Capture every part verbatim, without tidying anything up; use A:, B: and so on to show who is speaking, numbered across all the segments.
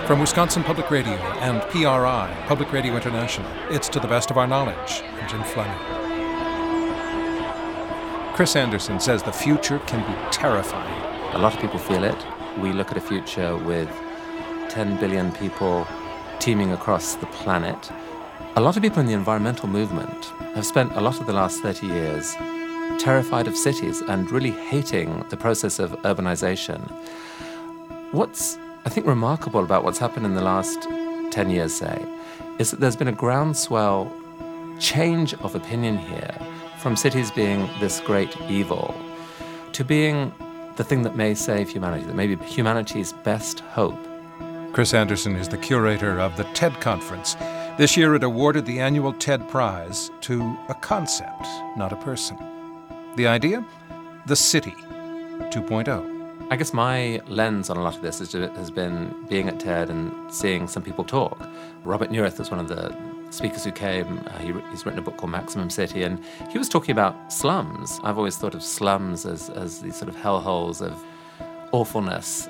A: From Wisconsin Public Radio and P R I, Public Radio International, it's To the Best of Our Knowledge. I'm Jim Fleming. Chris Anderson says the future can be terrifying.
B: A lot of people feel it. We look at a future with ten billion people teeming across the planet. A lot of people in the environmental movement have spent a lot of the last thirty years terrified of cities and really hating the process of urbanization. What's, I think, remarkable about what's happened in the last ten years, say, is that there's been a groundswell change of opinion here from cities being this great evil to being the thing that may save humanity, that may be humanity's best hope.
A: Chris Anderson is the curator of the TED Conference. This year it awarded the annual TED Prize to a concept, not a person. The idea? The City two point oh.
B: I guess my lens on a lot of this has been being at TED and seeing some people talk. Robert Neurath was one of the speakers who came. Uh, he, he's written a book called Maximum City, and he was talking about slums. I've always thought of slums as, as these sort of hellholes of awfulness.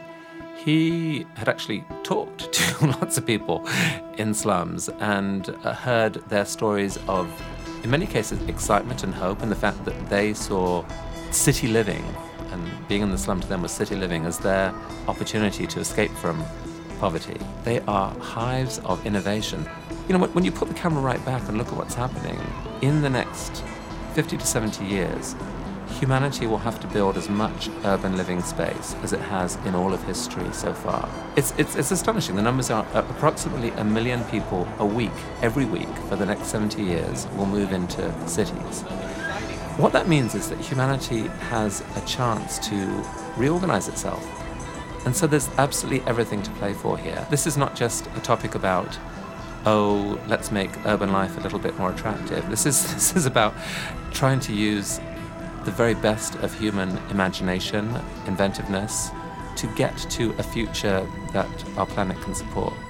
B: He had actually talked to lots of people in slums and uh, heard their stories of, in many cases, excitement and hope, and the fact that they saw city living, and being in the slum to them was city living, as their opportunity to escape from poverty. They are hives of innovation. You know, when you put the camera right back and look at what's happening, in the next fifty to seventy years, humanity will have to build as much urban living space as it has in all of history so far. It's, it's, it's astonishing. The numbers are approximately a million people a week, every week, for the next seventy years will move into cities. What that means is that humanity has a chance to reorganize itself. And so there's absolutely everything to play for here. This is not just a topic about, oh, let's make urban life a little bit more attractive. This is this is about trying to use the very best of human imagination, inventiveness, to get to a future that our planet can support.